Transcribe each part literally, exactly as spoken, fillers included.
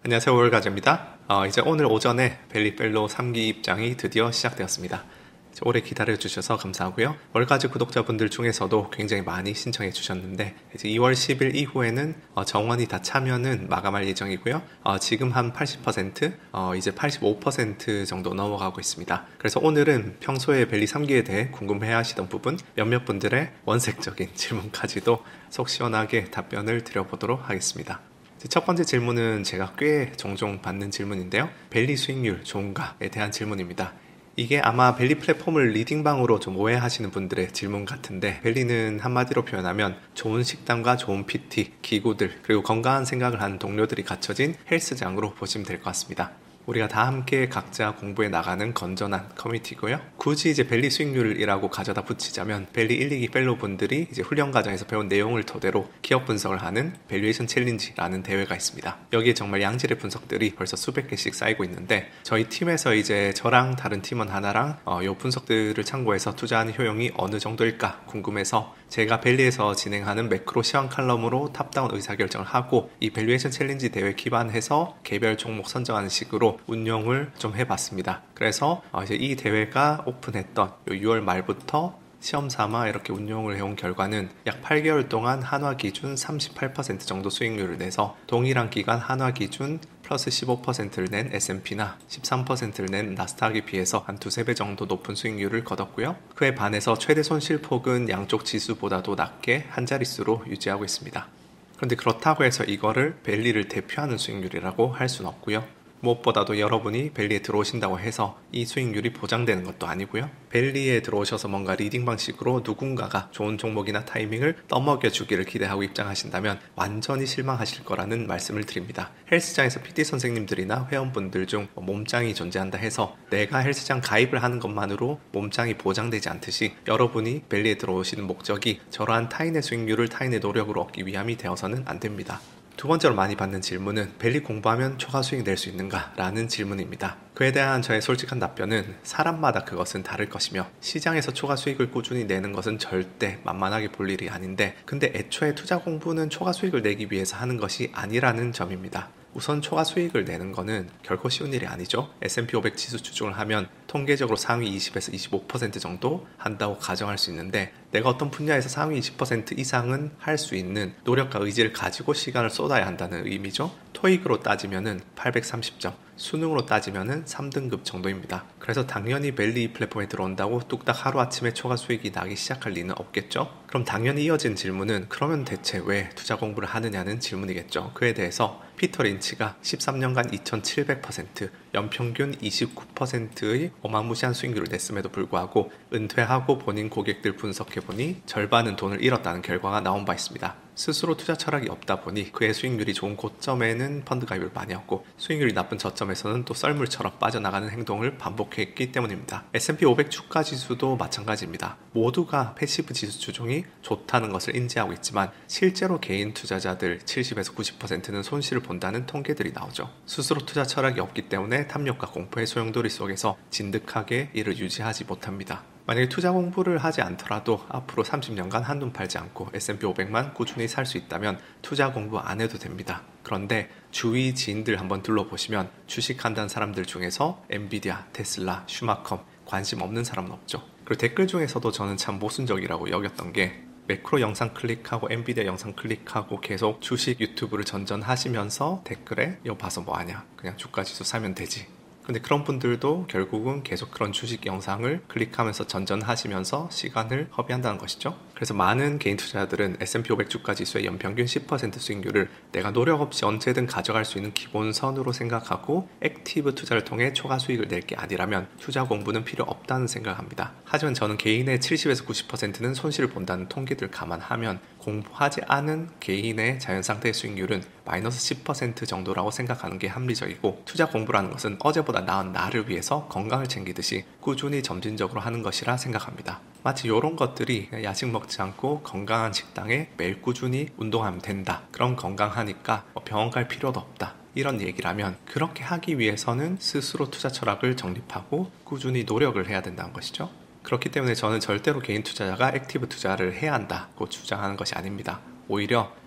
안녕하세요, 오월가즈입니다. 어, 이제 오늘 오전에 벨리펠로우 삼 기 입장이 드디어 시작되었습니다. 오래 기다려주셔서 감사하고요. 월가즈 구독자분들 중에서도 굉장히 많이 신청해 주셨는데 이제 이월 십일 이후에는 어, 정원이 다 차면은 마감할 예정이고요. 어, 지금 한 팔십 퍼센트, 어, 이제 팔십오 퍼센트 정도 넘어가고 있습니다. 그래서 오늘은 평소에 벨리 삼 기에 대해 궁금해 하시던 부분 몇몇 분들의 원색적인 질문까지도 속 시원하게 답변을 드려보도록 하겠습니다. 첫 번째 질문은 제가 꽤 종종 받는 질문인데요. 벨리 수익률 좋은가에 대한 질문입니다. 이게 아마 벨리 플랫폼을 리딩방으로 좀 오해하시는 분들의 질문 같은데, 벨리는 한마디로 표현하면 좋은 식단과 좋은 피티, 기구들, 그리고 건강한 생각을 하는 동료들이 갖춰진 헬스장으로 보시면 될 것 같습니다. 우리가 다 함께 각자 공부해 나가는 건전한 커뮤니티고요. 굳이 이제 벨리 수익률이라고 가져다 붙이자면 벨리 일, 이 기 펠로우 분들이 이제 훈련 과정에서 배운 내용을 토대로 기업 분석을 하는 밸류에이션 챌린지라는 대회가 있습니다. 여기에 정말 양질의 분석들이 벌써 수백 개씩 쌓이고 있는데, 저희 팀에서 이제 저랑 다른 팀원 하나랑 어, 이 분석들을 참고해서 투자하는 효용이 어느 정도일까 궁금해서 제가 벨리에서 진행하는 매크로 시황 칼럼으로 탑다운 의사결정을 하고 이 밸류에이션 챌린지 대회 기반해서 개별 종목 선정하는 식으로 운영을 좀 해봤습니다. 그래서 이제 이 대회가 오픈했던 유월 말부터 시험 삼아 이렇게 운용을 해온 결과는 약 팔 개월 동안 한화 기준 삼십팔 퍼센트 정도 수익률을 내서 동일한 기간 한화 기준 플러스 십오 퍼센트를 낸 에스 앤 피나 십삼 퍼센트를 낸 나스닥에 비해서 한 두세 배 정도 높은 수익률을 거뒀고요. 그에 반해서 최대 손실폭은 양쪽 지수보다도 낮게 한 자릿수로 유지하고 있습니다. 그런데 그렇다고 해서 이거를 벨리를 대표하는 수익률이라고 할 수는 없고요. 무엇보다도 여러분이 벨리에 들어오신다고 해서 이 수익률이 보장되는 것도 아니고요. 벨리에 들어오셔서 뭔가 리딩 방식으로 누군가가 좋은 종목이나 타이밍을 떠먹여주기를 기대하고 입장하신다면 완전히 실망하실 거라는 말씀을 드립니다. 헬스장에서 피티 선생님들이나 회원분들 중 몸짱이 존재한다 해서 내가 헬스장 가입을 하는 것만으로 몸짱이 보장되지 않듯이 여러분이 벨리에 들어오시는 목적이 저러한 타인의 수익률을 타인의 노력으로 얻기 위함이 되어서는 안 됩니다. 두 번째로 많이 받는 질문은 벨리 공부하면 초과 수익 낼 수 있는가? 라는 질문입니다. 그에 대한 저의 솔직한 답변은 사람마다 그것은 다를 것이며 시장에서 초과 수익을 꾸준히 내는 것은 절대 만만하게 볼 일이 아닌데, 근데 애초에 투자 공부는 초과 수익을 내기 위해서 하는 것이 아니라는 점입니다. 우선 초과 수익을 내는 거는 결코 쉬운 일이 아니죠. 에스 앤 피 오백 지수 추종을 하면 통계적으로 상위 이십에서 이십오 퍼센트 정도 한다고 가정할 수 있는데, 내가 어떤 분야에서 상위 이십 퍼센트 이상은 할 수 있는 노력과 의지를 가지고 시간을 쏟아야 한다는 의미죠. 토익으로 따지면은 팔백삼십 점, 수능으로 따지면은 삼 등급 정도입니다. 그래서 당연히 벨리 플랫폼에 들어온다고 뚝딱 하루아침에 초과 수익이 나기 시작할 리는 없겠죠. 그럼 당연히 이어진 질문은 그러면 대체 왜 투자 공부를 하느냐는 질문이겠죠. 그에 대해서 피터 린치가 십삼 년간 이천칠백 퍼센트, 연평균 이십구 퍼센트의 어마무시한 수익률을 냈음에도 불구하고 은퇴하고 본인 고객들 분석해보니 절반은 돈을 잃었다는 결과가 나온 바 있습니다. 스스로 투자 철학이 없다 보니 그의 수익률이 좋은 고점에는 펀드 가입을 많이 했고, 수익률이 나쁜 저점에서는 또 썰물처럼 빠져나가는 행동을 반복했기 때문입니다. 에스 앤 피 오백 주가 지수도 마찬가지입니다. 모두가 패시브 지수 추종이 좋다는 것을 인지하고 있지만 실제로 개인 투자자들 칠십에서 구십 퍼센트는 손실을 본다는 통계들이 나오죠. 스스로 투자 철학이 없기 때문에 탐욕과 공포의 소용돌이 속에서 진득하게 이를 유지하지 못합니다. 만약에 투자 공부를 하지 않더라도 앞으로 삼십 년간 한눈 팔지 않고 에스 앤 피 오백만 꾸준히 살 수 있다면 투자 공부 안 해도 됩니다. 그런데 주위 지인들 한번 둘러보시면 주식한다는 사람들 중에서 엔비디아, 테슬라, 슈마컴 관심 없는 사람은 없죠. 그리고 댓글 중에서도 저는 참 모순적이라고 여겼던 게, 매크로 영상 클릭하고 엔비디아 영상 클릭하고 계속 주식 유튜브를 전전하시면서 댓글에 이거 봐서 뭐하냐, 그냥 주가지수 사면 되지. 근데 그런 분들도 결국은 계속 그런 주식 영상을 클릭하면서 전전하시면서 시간을 허비한다는 것이죠. 그래서 많은 개인 투자자들은 에스 앤 피 오백 주가 지수의 연평균 십 퍼센트 수익률을 내가 노력 없이 언제든 가져갈 수 있는 기본선으로 생각하고 액티브 투자를 통해 초과 수익을 낼 게 아니라면 투자 공부는 필요 없다는 생각을 합니다. 하지만 저는 개인의 칠십에서 구십 퍼센트는 손실을 본다는 통계들을 감안하면 공부하지 않은 개인의 자연상태의 수익률은 마이너스 십 퍼센트 정도라고 생각하는 게 합리적이고, 투자 공부라는 것은 어제보다 나은 나를 위해서 건강을 챙기듯이 꾸준히 점진적으로 하는 것이라 생각합니다. 마치 이런 것들이 야식 먹지 않고 건강한 식당에 매일 꾸준히 운동하면 된다, 그럼 건강하니까 병원 갈 필요도 없다, 이런 얘기라면 그렇게 하기 위해서는 스스로 투자 철학을 정립하고 꾸준히 노력을 해야 된다는 것이죠. 그렇기 때문에 저는 절대로 개인 투자자가 액티브 투자를 해야 한다고 주장하는 것이 아닙니다. 오히려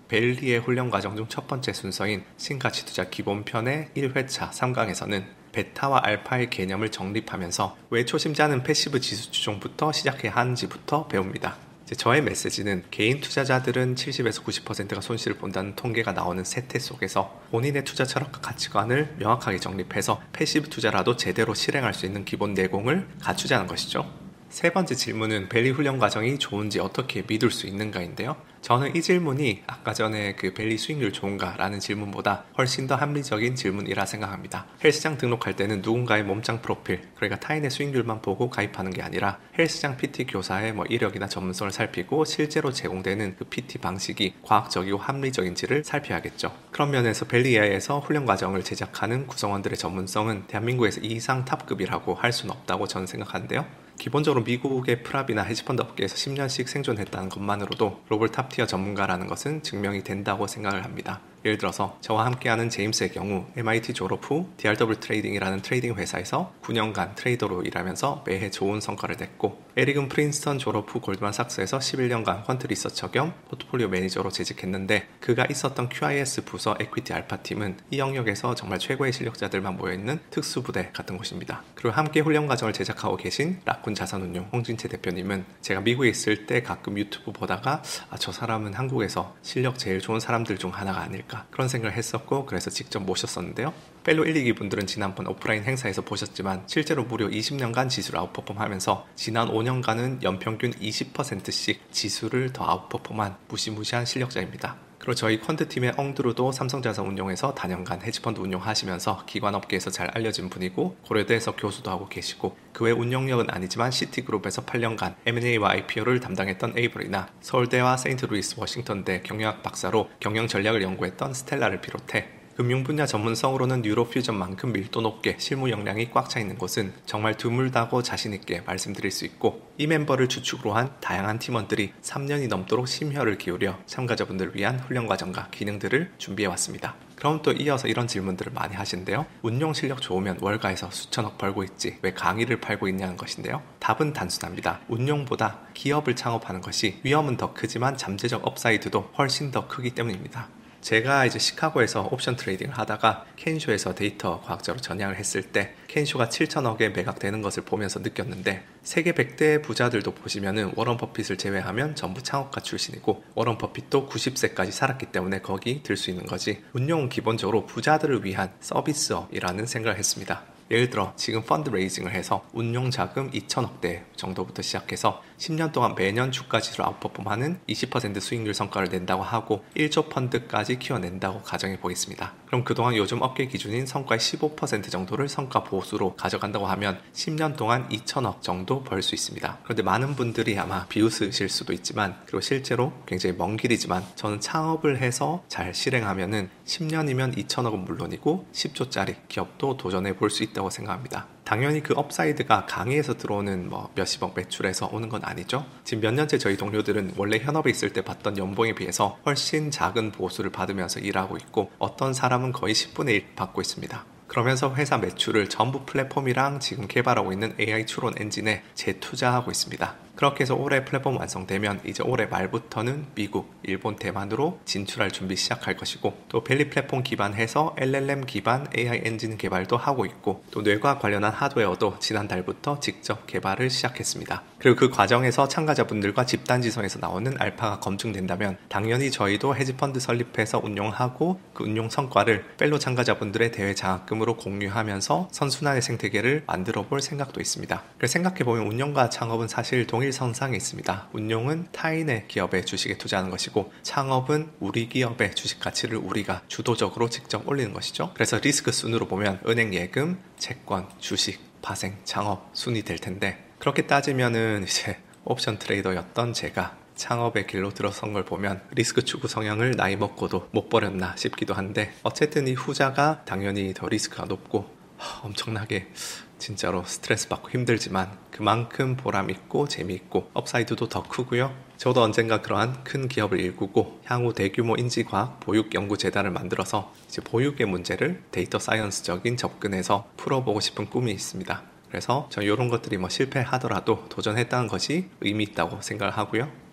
벨리의 훈련 과정 중 첫 번째 순서인 신가치 투자 기본편의 일 회차 삼 강에서는 베타와 알파의 개념을 정립하면서 왜 초심자는 패시브 지수 추종부터 시작해야 하는지부터 배웁니다. 이제 저의 메시지는 개인 투자자들은 칠십에서 구십 퍼센트가 손실을 본다는 통계가 나오는 세태 속에서 본인의 투자 철학과 가치관을 명확하게 정립해서 패시브 투자라도 제대로 실행할 수 있는 기본 내공을 갖추자는 것이죠. 세 번째 질문은 벨리 훈련 과정이 좋은지 어떻게 믿을 수 있는가인데요. 저는 이 질문이 아까 전에 그 벨리 수익률 좋은가 라는 질문보다 훨씬 더 합리적인 질문이라 생각합니다. 헬스장 등록할 때는 누군가의 몸짱 프로필, 그러니까 타인의 수익률만 보고 가입하는 게 아니라 헬스장 피티 교사의 뭐 이력이나 전문성을 살피고 실제로 제공되는 그 피티 방식이 과학적이고 합리적인지를 살펴야겠죠. 그런 면에서 벨리에이아이에서 훈련 과정을 제작하는 구성원들의 전문성은 대한민국에서 이 이상 탑급이라고 할 수는 없다고 저는 생각하는데요. 기본적으로 미국의 프랍이나 헤지펀드 업계에서 십 년씩 생존했다는 것만으로도 글로벌 탑티어 전문가라는 것은 증명이 된다고 생각을 합니다. 예를 들어서 저와 함께하는 제임스의 경우 엠아이티 졸업 후 디알더블유 트레이딩이라는 트레이딩 회사에서 구 년간 트레이더로 일하면서 매해 좋은 성과를 냈고, 에릭은 프린스턴 졸업 후 골드만삭스에서 십일 년간 퀀트 리서처 겸 포트폴리오 매니저로 재직했는데 그가 있었던 큐아이에스 부서 에퀴티 알파팀은 이 영역에서 정말 최고의 실력자들만 모여있는 특수부대 같은 곳입니다. 그리고 함께 훈련 과정을 제작하고 계신 라쿤 자산운용 홍진채 대표님은 제가 미국에 있을 때 가끔 유튜브 보다가 아, 저 사람은 한국에서 실력 제일 좋은 사람들 중 하나가 아닐까 그런 생각을 했었고, 그래서 직접 모셨었는데요. 펠로 일, 이 기 분들은 지난번 오프라인 행사에서 보셨지만 실제로 무려 이십 년간 지수를 아웃퍼폼 하면서 지난 오 년간은 연평균 이십 퍼센트씩 지수를 더 아웃퍼폼한 무시무시한 실력자입니다. 그리고 저희 펀드팀의 엉드루도 삼성자산운용에서 다년간 헤지펀드 운용하시면서 기관업계에서 잘 알려진 분이고, 고려대에서 교수도 하고 계시고, 그 외 운용력은 아니지만 시티그룹에서 팔 년간 엠 앤 에이와 아이피오를 담당했던 에이브리나 서울대와 세인트루이스 워싱턴대 경영학 박사로 경영 전략을 연구했던 스텔라를 비롯해 금융 분야 전문성으로는 뉴로퓨전만큼 밀도 높게 실무 역량이 꽉 차 있는 곳은 정말 드물다고 자신있게 말씀드릴 수 있고, 이 멤버를 주축으로 한 다양한 팀원들이 삼 년이 넘도록 심혈을 기울여 참가자분들을 위한 훈련 과정과 기능들을 준비해왔습니다. 그럼 또 이어서 이런 질문들을 많이 하시는데요. 운용 실력 좋으면 월가에서 수천억 벌고 있지 왜 강의를 팔고 있냐는 것인데요. 답은 단순합니다. 운용보다 기업을 창업하는 것이 위험은 더 크지만 잠재적 업사이드도 훨씬 더 크기 때문입니다. 제가 이제 시카고에서 옵션 트레이딩을 하다가 켄쇼에서 데이터 과학자로 전향을 했을 때 켄쇼가 칠천억에 매각되는 것을 보면서 느꼈는데, 세계 백 대 부자들도 보시면은 워런 버핏을 제외하면 전부 창업가 출신이고, 워런 버핏도 구십 세까지 살았기 때문에 거기 들 수 있는 거지, 운용은 기본적으로 부자들을 위한 서비스업이라는 생각을 했습니다. 예를 들어 지금 펀드레이징을 해서 운용 자금 이천억대 정도부터 시작해서 십 년 동안 매년 주가 지수를 아웃퍼폼하는 이십 퍼센트 수익률 성과를 낸다고 하고 일조 펀드까지 키워낸다고 가정해 보겠습니다. 그럼 그동안 요즘 업계 기준인 성과의 십오 퍼센트 정도를 성과 보수로 가져간다고 하면 십 년 동안 이천억 정도 벌 수 있습니다. 그런데 많은 분들이 아마 비웃으실 수도 있지만, 그리고 실제로 굉장히 먼 길이지만 저는 창업을 해서 잘 실행하면은 십 년이면 이천억은 물론이고 십조짜리 기업도 도전해 볼 수 있다고 생각합니다. 당연히 그 업사이드가 강의에서 들어오는 뭐 몇십억 매출에서 오는 건 아니죠. 지금 몇 년째 저희 동료들은 원래 현업에 있을 때 받던 연봉에 비해서 훨씬 작은 보수를 받으면서 일하고 있고, 어떤 사람은 거의 십분의 일 받고 있습니다. 그러면서 회사 매출을 전부 플랫폼이랑 지금 개발하고 있는 에이아이 추론 엔진에 재투자하고 있습니다. 그렇게 해서 올해 플랫폼 완성되면 이제 올해 말부터는 미국, 일본, 대만으로 진출할 준비 시작할 것이고, 또 벨리 플랫폼 기반해서 엘엘엠 기반 에이아이 엔진 개발도 하고 있고, 또 뇌과학 관련한 하드웨어도 지난달부터 직접 개발을 시작했습니다. 그리고 그 과정에서 참가자분들과 집단지성에서 나오는 알파가 검증된다면 당연히 저희도 헤지펀드 설립해서 운용하고 그 운용 성과를 펠로 참가자분들의 대회 장학금으로 공유하면서 선순환의 생태계를 만들어 볼 생각도 있습니다. 그래서 생각해보면 운용과 창업은 사실 동일선상에 있습니다. 운용은 타인의 기업의 주식에 투자하는 것이고, 창업은 우리 기업의 주식 가치를 우리가 주도적으로 직접 올리는 것이죠. 그래서 리스크 순으로 보면 은행 예금, 채권, 주식, 파생, 창업 순이 될 텐데, 그렇게 따지면은 이제 옵션 트레이더였던 제가 창업의 길로 들어선 걸 보면 리스크 추구 성향을 나이 먹고도 못 버렸나 싶기도 한데, 어쨌든 이 후자가 당연히 더 리스크가 높고 하, 엄청나게 진짜로 스트레스 받고 힘들지만 그만큼 보람있고 재미있고 업사이드도 더 크고요. 저도 언젠가 그러한 큰 기업을 일구고 향후 대규모 인지과학 보육연구재단을 만들어서 이제 보육의 문제를 데이터 사이언스적인 접근해서 풀어보고 싶은 꿈이 있습니다. 그래서 저 이런 것들이 뭐 실패하더라도 도전했다는 것이 의미 있다고 생각을 하고요.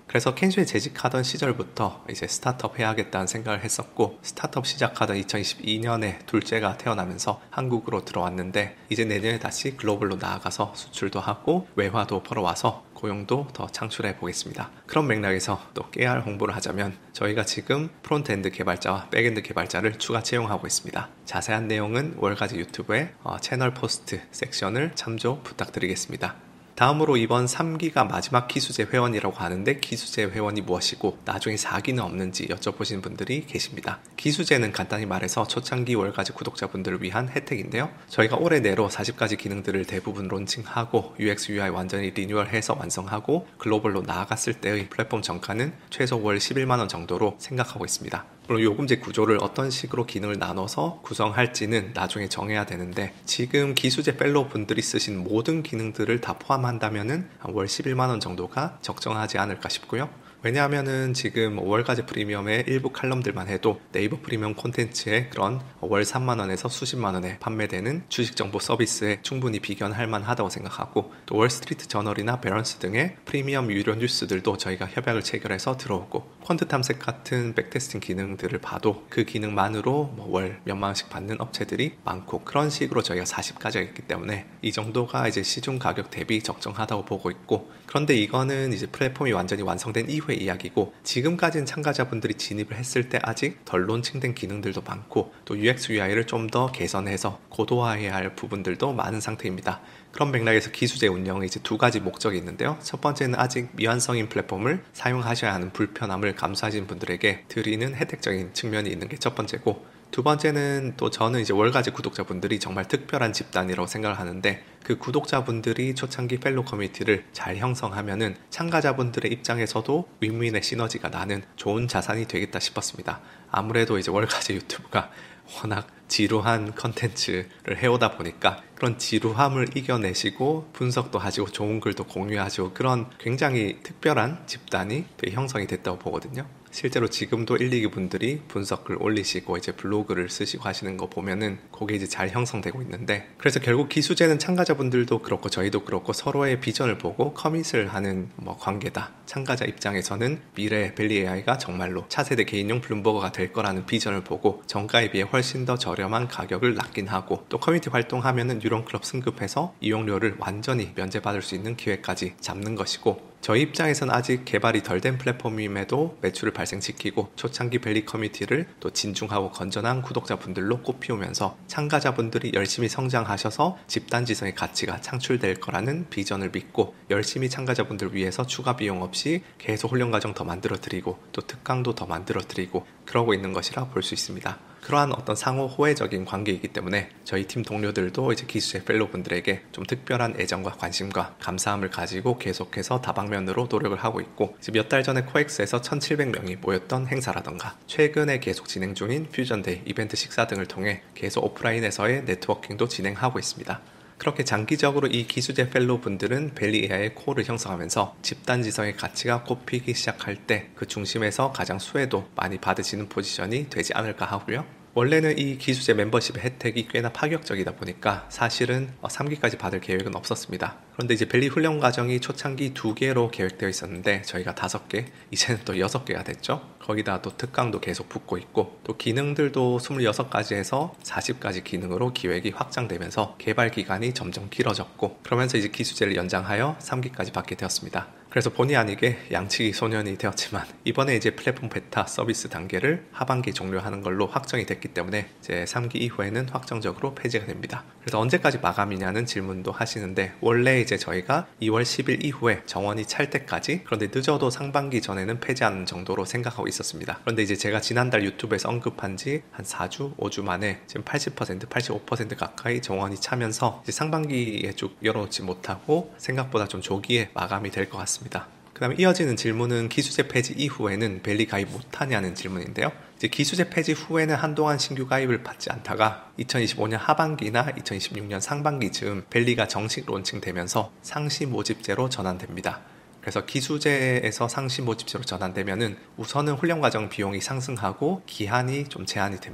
그래서 캔슈에 재직하던 시절부터 이제 스타트업 해야겠다는 생각을 했었고, 스타트업 시작하던 이천이십이 년에 둘째가 태어나면서 한국으로 들어왔는데, 이제 내년에 다시 글로벌로 나아가서 수출도 하고 외화도 벌어와서 고용도 더 창출해 보겠습니다. 그런 맥락에서 또 깨알 홍보를 하자면, 저희가 지금 프론트엔드 개발자와 백엔드 개발자를 추가 채용하고 있습니다. 자세한 내용은 월가지 유튜브의 어, 채널 포스트 섹션을 참조 부탁드리겠습니다. 다음으로 이번 삼 기가 마지막 기수제 회원이라고 하는데, 기수제 회원이 무엇이고 나중에 사 기는 없는지 여쭤보신 분들이 계십니다. 기수제는 간단히 말해서 초창기 월가지 구독자분들을 위한 혜택인데요. 저희가 올해 내로 사십 가지 기능들을 대부분 론칭하고 유엑스 유아이 완전히 리뉴얼해서 완성하고 글로벌로 나아갔을 때의 플랫폼 정가는 최소 월 십일만 원 정도로 생각하고 있습니다. 물론 요금제 구조를 어떤 식으로 기능을 나눠서 구성할지는 나중에 정해야 되는데, 지금 기수제 펠로우 분들이 쓰신 모든 기능들을 다 포함한다면은 월 십일만 원 정도가 적정하지 않을까 싶고요. 왜냐하면은 지금 월가지 프리미엄의 일부 칼럼들만 해도 네이버 프리미엄 콘텐츠의 그런 월 삼만 원에서 수십만 원에 판매되는 주식정보 서비스에 충분히 비견할 만하다고 생각하고, 또 월스트리트 저널이나 배런스 등의 프리미엄 유료 뉴스들도 저희가 협약을 체결해서 들어오고, 퀀트 탐색 같은 백테스팅 기능들을 봐도 그 기능만으로 뭐 월 몇만 원씩 받는 업체들이 많고, 그런 식으로 저희가 사십 가지가 있기 때문에 이 정도가 이제 시중 가격 대비 적정하다고 보고 있고, 그런데 이거는 이제 플랫폼이 완전히 완성된 이후의 이야기고, 지금까지는 참가자분들이 진입을 했을 때 아직 덜 론칭된 기능들도 많고, 또 유엑스 유아이를 좀 더 개선해서 고도화해야 할 부분들도 많은 상태입니다. 그런 맥락에서 기수제 운영에 이제 두 가지 목적이 있는데요. 첫 번째는 아직 미완성인 플랫폼을 사용하셔야 하는 불편함을 감수하신 분들에게 드리는 혜택적인 측면이 있는 게 첫 번째고, 두 번째는 또 저는 이제 월가지 구독자분들이 정말 특별한 집단이라고 생각을 하는데, 그 구독자분들이 초창기 펠로우 커뮤니티를 잘 형성하면은 참가자분들의 입장에서도 윈윈의 시너지가 나는 좋은 자산이 되겠다 싶었습니다. 아무래도 이제 월가지 유튜브가 워낙 지루한 컨텐츠를 해오다 보니까 그런 지루함을 이겨내시고 분석도 하시고 좋은 글도 공유하시고, 그런 굉장히 특별한 집단이 형성이 됐다고 보거든요. 실제로 지금도 일, 이 기 분들이 분석글 올리시고 이제 블로그를 쓰시고 하시는 거 보면은 그게 이제 잘 형성되고 있는데, 그래서 결국 기수제는 참가자분들도 그렇고 저희도 그렇고 서로의 비전을 보고 커밋을 하는 뭐 관계다. 참가자 입장에서는 미래 벨리 에이아이가 정말로 차세대 개인용 블룸버거가 될 거라는 비전을 보고 정가에 비해 훨씬 더 저렴한 가격을 낮긴 하고, 또 커뮤니티 활동하면은 유령 클럽 승급해서 이용료를 완전히 면제받을 수 있는 기회까지 잡는 것이고, 저희 입장에서는 아직 개발이 덜 된 플랫폼임에도 매출을 발생시키고 초창기 벨리 커뮤니티를 또 진중하고 건전한 구독자분들로 꽃피우면서 참가자분들이 열심히 성장하셔서 집단지성의 가치가 창출될 거라는 비전을 믿고, 열심히 참가자분들 위해서 추가 비용 없이 계속 훈련과정 더 만들어드리고 또 특강도 더 만들어드리고 그러고 있는 것이라 볼 수 있습니다. 그러한 어떤 상호 호혜적인 관계이기 때문에 저희 팀 동료들도 이제 기수제 펠로우분들에게 좀 특별한 애정과 관심과 감사함을 가지고 계속해서 다방면으로 노력을 하고 있고, 몇 달 전에 코엑스에서 천칠백 명이 모였던 행사라던가 최근에 계속 진행 중인 퓨전데이, 이벤트 식사 등을 통해 계속 오프라인에서의 네트워킹도 진행하고 있습니다. 그렇게 장기적으로 이 기수제 펠로우 분들은 벨리 에이아이의 코어를 형성하면서 집단지성의 가치가 꼽히기 시작할 때 그 중심에서 가장 수혜도 많이 받으시는 포지션이 되지 않을까 하고요. 원래는 이 기수제 멤버십 혜택이 꽤나 파격적이다 보니까 사실은 삼 기까지 받을 계획은 없었습니다. 그런데 이제 벨리 훈련 과정이 초창기 두 개로 계획되어 있었는데 저희가 다섯 개, 이제는 또 여섯 개가 됐죠. 거기다 또 특강도 계속 붙고 있고, 또 기능들도 스물여섯 가지에서 사십 가지 기능으로 기획이 확장되면서 개발 기간이 점점 길어졌고, 그러면서 이제 기수제를 연장하여 삼 기까지 받게 되었습니다. 그래서 본의 아니게 양치기 소년이 되었지만 이번에 이제 플랫폼 베타 서비스 단계를 하반기에 종료하는 걸로 확정이 됐기 때문에 이제 삼 기 이후에는 확정적으로 폐지가 됩니다. 그래서 언제까지 마감이냐는 질문도 하시는데, 원래 이제 저희가 이월 십일 이후에 정원이 찰 때까지, 그런데 늦어도 상반기 전에는 폐지하는 정도로 생각하고 있었습니다. 그런데 이제 제가 지난달 유튜브에서 언급한 지 한 사 주, 오 주 만에 지금 팔십 퍼센트, 팔십오 퍼센트 가까이 정원이 차면서 이제 상반기에 쭉 열어놓지 못하고 생각보다 좀 조기에 마감이 될 것 같습니다. 그 다음에 이어지는 질문은 기수제 폐지 이후에는 벨리 가입 못하냐는 질문인데요. 이제 기수제 폐지 후에는 한동안 신규 가입을 받지 않다가 이천이십오 년 하반기나 이천이십육 년 상반기 즈음 벨리가 정식 론칭되면서 상시 모집제로 전환됩니다. 그래서 기수제에서 상시 모집제로 전환되면은 우선은 훈련 과정 비용이 상승하고 기한이 좀 제한이 됩니다.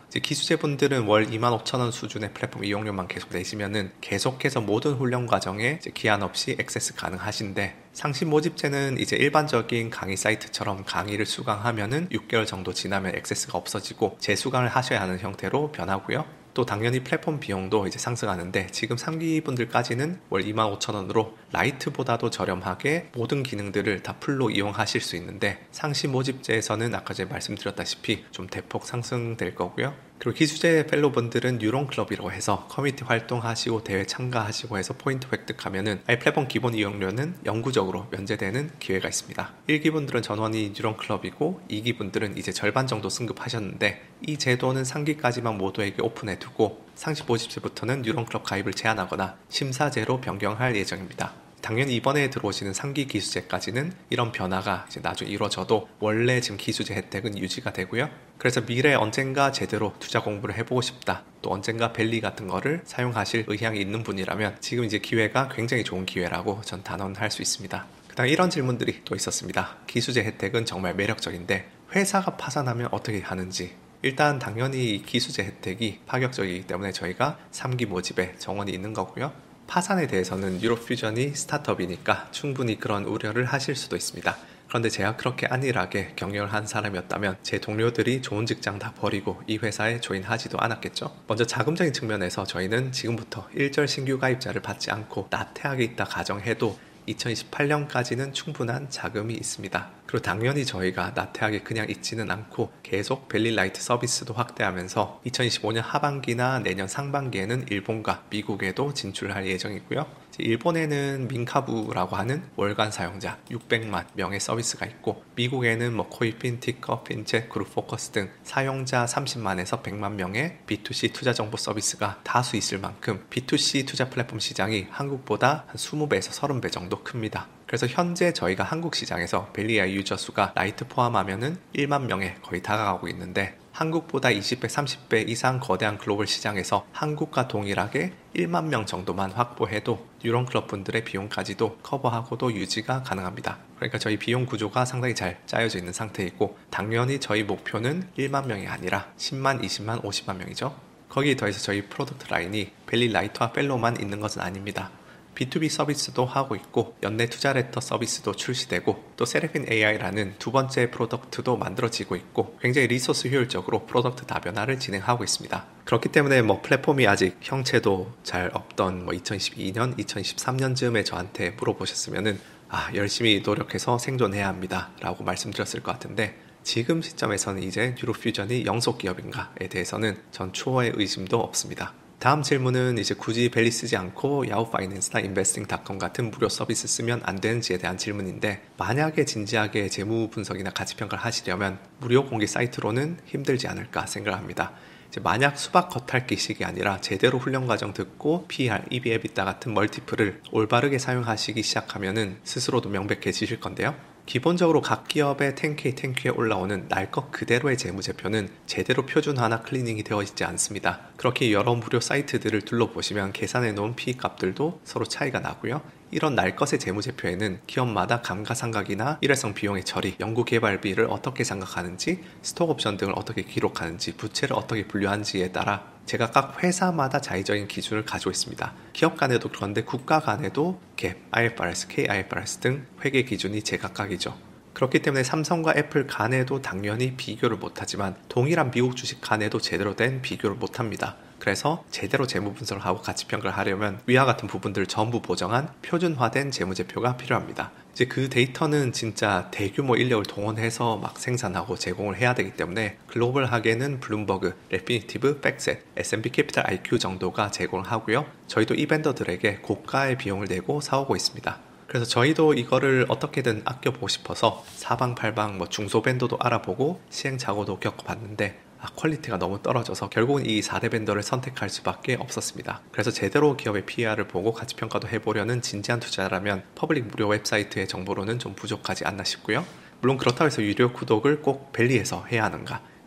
이제 기수제분들은 월 이만 오천 원 수준의 플랫폼 이용료만 계속 내시면은 계속해서 모든 훈련 과정에 이제 기한 없이 액세스 가능하신데, 상시 모집제는 이제 일반적인 강의 사이트처럼 강의를 수강하면은 육 개월 정도 지나면 액세스가 없어지고 재수강을 하셔야 하는 형태로 변하고요. 또 당연히 플랫폼 비용도 이제 상승하는데, 지금 삼 기분들까지는 월 이만 오천 원으로 라이트보다도 저렴하게 모든 기능들을 다 풀로 이용하실 수 있는데, 상시 모집제에서는 아까 제가 말씀드렸다시피 좀 대폭 상승될 거고요. 그리고 기수제 펠로분들은 뉴런클럽이라고 해서 커뮤니티 활동하시고 대회 참가하시고 해서 포인트 획득하면은 아예 플랫폼 기본 이용료는 영구적으로 면제되는 기회가 있습니다. 일 기분들은 전원이 뉴런클럽이고 이 기분들은 이제 절반 정도 승급하셨는데, 이 제도는 삼 기까지만 모두에게 오픈해 두고 상시 모집제부터는 뉴런클럽 가입을 제한하거나 심사제로 변경할 예정입니다. 당연히 이번에 들어오시는 삼 기 기수제까지는 이런 변화가 이제 나중에 이루어져도 원래 지금 기수제 혜택은 유지가 되고요. 그래서 미래에 언젠가 제대로 투자 공부를 해보고 싶다, 또 언젠가 벨리 같은 거를 사용하실 의향이 있는 분이라면 지금 이제 기회가 굉장히 좋은 기회라고 전 단언할 수 있습니다. 그다음 이런 질문들이 또 있었습니다. 기수제 혜택은 정말 매력적인데 회사가 파산하면 어떻게 하는지. 일단 당연히 기수제 혜택이 파격적이기 때문에 저희가 삼 기 모집에 정원이 있는 거고요. 파산에 대해서는 유로퓨전이 스타트업이니까 충분히 그런 우려를 하실 수도 있습니다. 그런데 제가 그렇게 안일하게 경영을 한 사람이었다면 제 동료들이 좋은 직장 다 버리고 이 회사에 조인하지도 않았겠죠. 먼저 자금적인 측면에서 저희는 지금부터 일절 신규 가입자를 받지 않고 나태하게 있다 가정해도 이천이십팔 년까지는 충분한 자금이 있습니다. 그리고 당연히 저희가 나태하게 그냥 있지는 않고 계속 벨리라이트 서비스도 확대하면서 이천이십오 년 하반기나 내년 상반기에는 일본과 미국에도 진출할 예정이고요. 일본에는 민카부라고 하는 월간 사용자 육백만 명의 서비스가 있고, 미국에는 뭐 코이핀, 티커, 핀체, 그룹포커스 등 사용자 삼십만에서 백만 명의 비투씨 투자 정보 서비스가 다수 있을 만큼 비투씨 투자 플랫폼 시장이 한국보다 한 이십 배에서 삼십 배 정도 큽니다. 그래서 현재 저희가 한국 시장에서 벨리아이 유저 수가 라이트 포함하면은 일만 명에 거의 다가가고 있는데, 한국보다 이십 배, 삼십 배 이상 거대한 글로벌 시장에서 한국과 동일하게 일만 명 정도만 확보해도 뉴런클럽 분들의 비용까지도 커버하고도 유지가 가능합니다. 그러니까 저희 비용 구조가 상당히 잘 짜여져 있는 상태이고, 당연히 저희 목표는 일만 명이 아니라 십만, 이십만, 오십만 명이죠. 거기에 더해서 저희 프로덕트 라인이 벨리라이트와 펠로만 있는 것은 아닙니다. 비투비 서비스도 하고 있고, 연내 투자 레터 서비스도 출시되고, 또 세레핀 에이아이라는 두 번째 프로덕트도 만들어지고 있고, 굉장히 리소스 효율적으로 프로덕트 다변화를 진행하고 있습니다. 그렇기 때문에 뭐 플랫폼이 아직 형체도 잘 없던 뭐 이천이십이 년, 이천이십삼 년쯤에 저한테 물어보셨으면은 아, 열심히 노력해서 생존해야 합니다 라고 말씀드렸을 것 같은데, 지금 시점에서는 이제 뉴로퓨전이 영속 기업인가에 대해서는 전 추호의 의심도 없습니다. 다음 질문은 이제 굳이 벨리 쓰지 않고 야후 파이낸스나 인베스팅 닷컴 같은 무료 서비스 쓰면 안 되는지에 대한 질문인데, 만약에 진지하게 재무 분석이나 가치 평가를 하시려면 무료 공개 사이트로는 힘들지 않을까 생각을 합니다. 이제 만약 수박 겉핥기식이 아니라 제대로 훈련 과정 듣고 피이알, 이비, 에비타 같은 멀티플을 올바르게 사용하시기 시작하면은 스스로도 명백해지실 건데요. 기본적으로 각 기업의 텐 케이, 텐 큐에 올라오는 날 것 그대로의 재무제표는 제대로 표준화나 클리닝이 되어 있지 않습니다. 그렇게 여러 무료 사이트들을 둘러보시면 계산해 놓은 피이 값들도 서로 차이가 나고요. 이런 날 것의 재무제표에는 기업마다 감가상각이나 일회성 비용의 처리, 연구개발비를 어떻게 생각하는지, 스톡옵션 등을 어떻게 기록하는지, 부채를 어떻게 분류하는지에 따라 제가 각 회사마다 자의적인 기준을 가지고 있습니다. 기업 간에도 그런데 국가 간에도 갭, 아이에프아르에스, 케이아이에프아르에스 등 회계 기준이 제각각이죠. 그렇기 때문에 삼성과 애플 간에도 당연히 비교를 못하지만 동일한 미국 주식 간에도 제대로 된 비교를 못합니다. 그래서 제대로 재무 분석을 하고 가치평가를 하려면 위와 같은 부분들을 전부 보정한 표준화된 재무제표가 필요합니다. 이제 그 데이터는 진짜 대규모 인력을 동원해서 막 생산하고 제공을 해야 되기 때문에 글로벌하게는 블룸버그, 레피니티브, 백셋, 에스 앤 피 캐피탈 아이큐 정도가 제공을 하고요. 저희도 이 벤더들에게 고가의 비용을 내고 사오고 있습니다. 그래서 저희도 이거를 어떻게든 아껴보고 싶어서 사방팔방 뭐 중소 벤더도 알아보고 시행착오도 겪어봤는데 아, 퀄리티가 너무 떨어져서 결국은 이 사 대 벤더를 선택할 수밖에 없었습니다. 그래서 제대로 기업의 피이알을 보고 가치평가도 해보려는 진지한 투자라면 퍼블릭 무료 웹사이트의 정보로는 좀 부족하지 않나 싶고요. 물론 그렇다고 해서 유료 구독을 꼭 벨리에서 해야 하는가? 그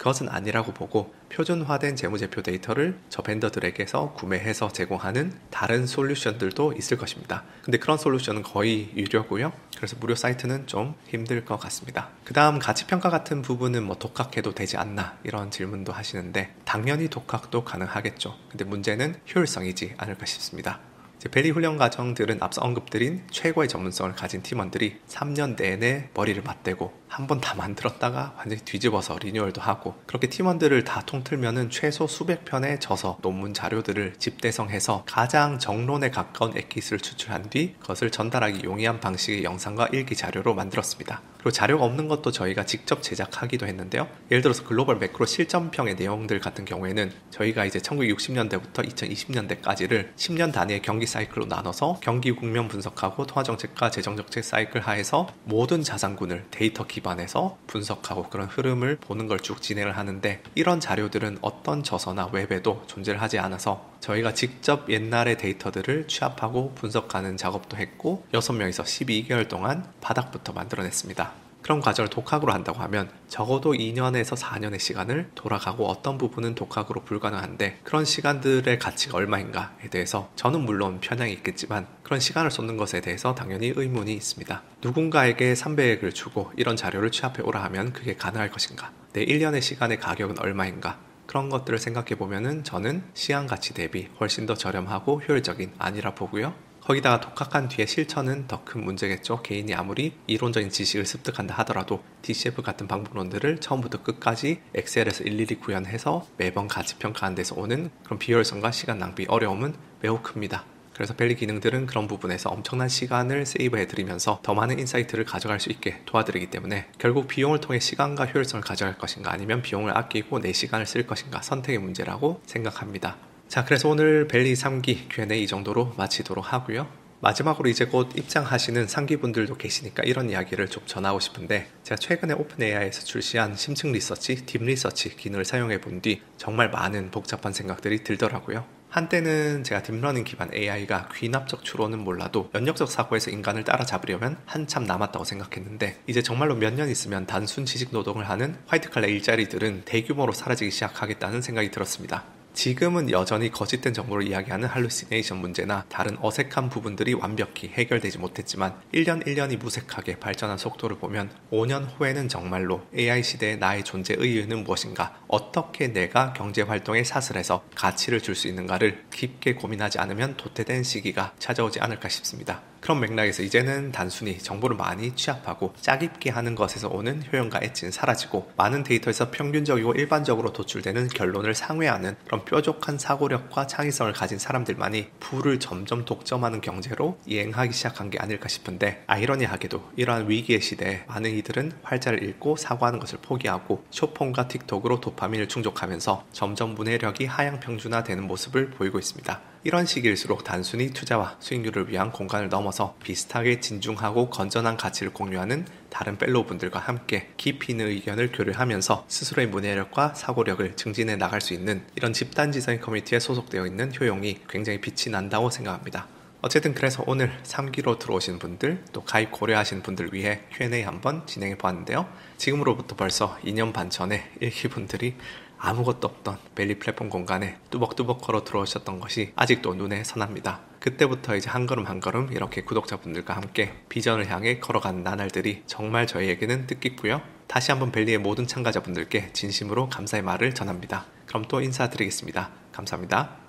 그것은 아니라고 보고 표준화된 재무제표 데이터를 저 벤더들에게서 구매해서 제공하는 다른 솔루션들도 있을 것입니다. 근데 그런 솔루션은 거의 유료고요. 그래서 무료 사이트는 좀 힘들 것 같습니다. 그 다음 가치평가 같은 부분은 뭐 독학해도 되지 않나 이런 질문도 하시는데 당연히 독학도 가능하겠죠. 근데 문제는 효율성이지 않을까 싶습니다. 이제 벨리 훈련 과정들은 앞서 언급드린 최고의 전문성을 가진 팀원들이 삼 년 내내 머리를 맞대고 한 번 다 만들었다가 완전히 뒤집어서 리뉴얼도 하고, 그렇게 팀원들을 다 통틀면은 최소 수백 편의 저서, 논문 자료들을 집대성해서 가장 정론에 가까운 엑기스를 추출한 뒤 그것을 전달하기 용이한 방식의 영상과 일기 자료로 만들었습니다. 그리고 자료가 없는 것도 저희가 직접 제작하기도 했는데요. 예를 들어서 글로벌 매크로 실전평의 내용들 같은 경우에는 저희가 이제 천구백육십 년대부터 이천이십 년대까지를 십 년 단위의 경기 사이클로 나눠서 경기 국면 분석하고 통화정책과 재정정책 사이클 하에서 모든 자산군을 데이터 기반에서 분석하고 그런 흐름을 보는 걸 쭉 진행을 하는데, 이런 자료들은 어떤 저서나 웹에도 존재를 하지 않아서 저희가 직접 옛날의 데이터들을 취합하고 분석하는 작업도 했고 여섯 명이서 십이 개월 동안 바닥부터 만들어냈습니다. 그런 과정을 독학으로 한다고 하면 적어도 이 년에서 사 년의 시간을 돌아가고 어떤 부분은 독학으로 불가능한데, 그런 시간들의 가치가 얼마인가에 대해서 저는 물론 편향이 있겠지만 그런 시간을 쏟는 것에 대해서 당연히 의문이 있습니다. 누군가에게 삼백억을 주고 이런 자료를 취합해 오라 하면 그게 가능할 것인가? 내 일 년의 시간의 가격은 얼마인가? 그런 것들을 생각해 보면은 저는 시간 가치 대비 훨씬 더 저렴하고 효율적인 아니라 보고요. 거기다가 독학한 뒤에 실천은 더 큰 문제겠죠. 개인이 아무리 이론적인 지식을 습득한다 하더라도 디씨에프 같은 방법론들을 처음부터 끝까지 엑셀에서 일일이 구현해서 매번 가치평가하는 데서 오는 그런 비효율성과 시간 낭비 어려움은 매우 큽니다. 그래서 벨리 기능들은 그런 부분에서 엄청난 시간을 세이브해드리면서 더 많은 인사이트를 가져갈 수 있게 도와드리기 때문에 결국 비용을 통해 시간과 효율성을 가져갈 것인가, 아니면 비용을 아끼고 내 시간을 쓸 것인가, 선택의 문제라고 생각합니다. 자, 그래서 오늘 벨리 삼 기 큐 앤 에이 이 정도로 마치도록 하고요. 마지막으로 이제 곧 입장하시는 상기분들도 계시니까 이런 이야기를 좀 전하고 싶은데, 제가 최근에 오픈에이아이에서 출시한 심층 리서치, 딥 리서치 기능을 사용해 본 뒤 정말 많은 복잡한 생각들이 들더라고요. 한때는 제가 딥러닝 기반 에이아이가 귀납적 추론은 몰라도 연역적 사고에서 인간을 따라잡으려면 한참 남았다고 생각했는데, 이제 정말로 몇 년 있으면 단순 지식 노동을 하는 화이트칼라 일자리들은 대규모로 사라지기 시작하겠다는 생각이 들었습니다. 지금은 여전히 거짓된 정보를 이야기하는 할루시네이션 문제나 다른 어색한 부분들이 완벽히 해결되지 못했지만 일 년 일 년이 무색하게 발전한 속도를 보면 오 년 후에는 정말로 에이아이 시대의 나의 존재 의의는 무엇인가, 어떻게 내가 경제활동에 사슬해서 가치를 줄 수 있는가를 깊게 고민하지 않으면 도태된 시기가 찾아오지 않을까 싶습니다. 그런 맥락에서 이제는 단순히 정보를 많이 취합하고 짜깁기 하는 것에서 오는 효용과 엣지는 사라지고, 많은 데이터에서 평균적이고 일반적으로 도출되는 결론을 상회하는 그런 뾰족한 사고력과 창의성을 가진 사람들만이 부를 점점 독점하는 경제로 이행하기 시작한 게 아닐까 싶은데, 아이러니하게도 이러한 위기의 시대에 많은 이들은 활자를 잃고 사고하는 것을 포기하고 쇼폼과 틱톡으로 도파민을 충족하면서 점점 문해력이 하향 평준화되는 모습을 보이고 있습니다. 이런 시기일수록 단순히 투자와 수익률을 위한 공간을 넘어서 비슷하게 진중하고 건전한 가치를 공유하는 다른 펠로우분들과 함께 깊이 있는 의견을 교류하면서 스스로의 문해력과 사고력을 증진해 나갈 수 있는 이런 집단지성 커뮤니티에 소속되어 있는 효용이 굉장히 빛이 난다고 생각합니다. 어쨌든 그래서 오늘 삼 기로 들어오신 분들, 또 가입 고려하신 분들 위해 큐 앤 에이 한번 진행해 보았는데요. 지금으로부터 벌써 이 년 반 전에 일 기 분들이 아무것도 없던 벨리 플랫폼 공간에 뚜벅뚜벅 걸어 들어오셨던 것이 아직도 눈에 선합니다. 그때부터 이제 한 걸음 한 걸음 이렇게 구독자분들과 함께 비전을 향해 걸어가는 나날들이 정말 저희에게는 뜻깊고요. 다시 한번 벨리의 모든 참가자분들께 진심으로 감사의 말을 전합니다. 그럼 또 인사드리겠습니다. 감사합니다.